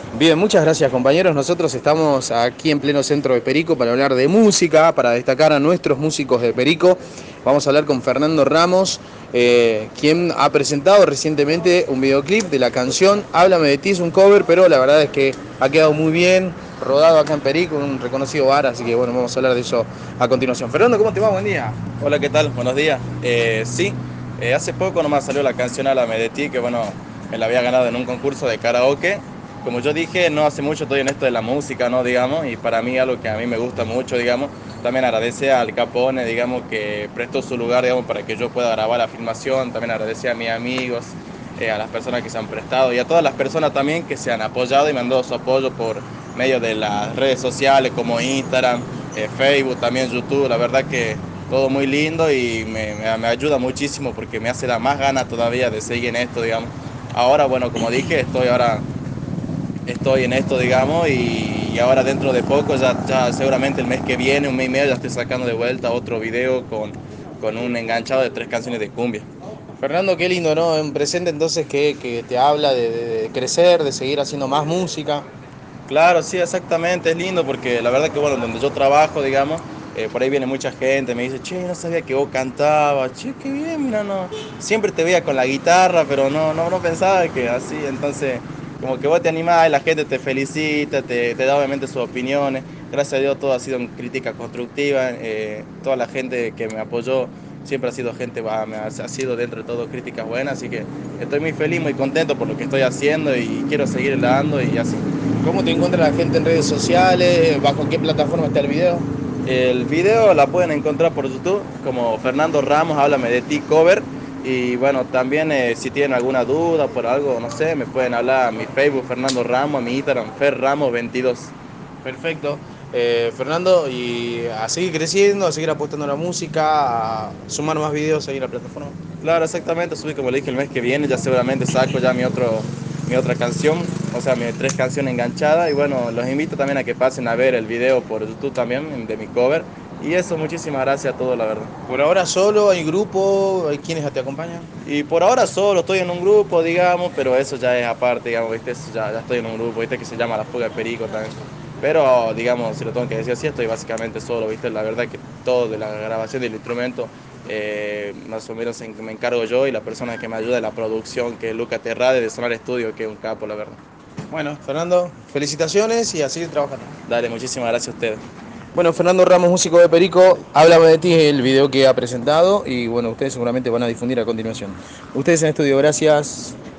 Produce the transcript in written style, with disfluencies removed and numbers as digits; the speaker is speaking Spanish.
Bien, muchas gracias compañeros. Nosotros estamos aquí en pleno centro de Perico para hablar de música, para destacar a nuestros músicos de Perico. Vamos a hablar con Fernando Ramos, quien ha presentado recientemente un videoclip de la canción Háblame de ti, es un cover, pero la verdad es que ha quedado muy bien, rodado acá en Perico, en un reconocido bar, así que bueno, vamos a hablar de eso a continuación. Fernando, ¿cómo te va? Buen día. Hola, ¿qué tal? Buenos días. Sí, hace poco nomás salió la canción Háblame de ti, que bueno, me la había ganado en un concurso de karaoke. Como yo dije, no hace mucho estoy en esto de la música, ¿no? Digamos, y para mí algo que a mí me gusta mucho, digamos, también agradece al Capone, digamos, que prestó su lugar, digamos, para que yo pueda grabar la filmación. También agradece a mis amigos, a las personas que se han prestado y a todas las personas también que se han apoyado y me han dado su apoyo por medio de las redes sociales como Instagram, Facebook, también YouTube. La verdad que todo muy lindo y me ayuda muchísimo porque me hace dar más ganas todavía de seguir en esto, digamos. Ahora, bueno, como dije, estoy en esto, digamos, y ahora dentro de poco, ya seguramente el mes que viene, un mes y medio, ya estoy sacando de vuelta otro video con un enganchado de 3 canciones de cumbia. Fernando, qué lindo, ¿no? Un presente entonces que te habla de crecer, de seguir haciendo más música. Claro, sí, exactamente, es lindo porque la verdad que, bueno, donde yo trabajo, digamos, por ahí viene mucha gente, me dice, che, no sabía que vos cantabas, che, qué bien, mira, no, siempre te veía con la guitarra, pero no pensaba que así, entonces, como que vos te animás, la gente te felicita, te da obviamente sus opiniones, gracias a Dios todo ha sido en crítica constructiva, toda la gente que me apoyó siempre ha sido gente, ha sido dentro de todo críticas buenas, así que estoy muy feliz, muy contento por lo que estoy haciendo y quiero seguir dando y así. ¿Cómo te encuentra la gente en redes sociales? ¿Bajo qué plataforma está el video? El video la pueden encontrar por YouTube como Fernando Ramos, háblame de ti cover. Y bueno, también si tienen alguna duda por algo, no sé, me pueden hablar a mi Facebook Fernando Ramos, a mi Instagram FerRamos22. Perfecto. Fernando, y a seguir creciendo, a seguir apostando a la música, a sumar más videos ahí en la plataforma. Claro, exactamente, subí como le dije el mes que viene, ya seguramente saco ya mi otra canción, o sea, mis 3 canciones enganchadas. Y bueno, los invito también a que pasen a ver el video por YouTube también de mi cover. Y eso, muchísimas gracias a todos, la verdad. Por ahora solo, hay grupo, hay quienes te acompañan. Y por ahora solo estoy en un grupo, digamos, pero eso ya es aparte, digamos, ¿viste? Ya estoy en un grupo, ¿viste? Que se llama La Fuga de Perico también. Pero, digamos, si lo tengo que decir así, estoy básicamente solo, ¿viste? La verdad que todo de la grabación del instrumento, más o menos me encargo yo y la persona que me ayuda en la producción, que es Luca Terrade de Sonar Studio, que es un capo, la verdad. Bueno, Fernando, felicitaciones y a seguir trabajando. Dale, muchísimas gracias a ustedes. Bueno, Fernando Ramos, músico de Perico, háblame de ti, el video que ha presentado y bueno, ustedes seguramente van a difundir a continuación. Ustedes en estudio, gracias.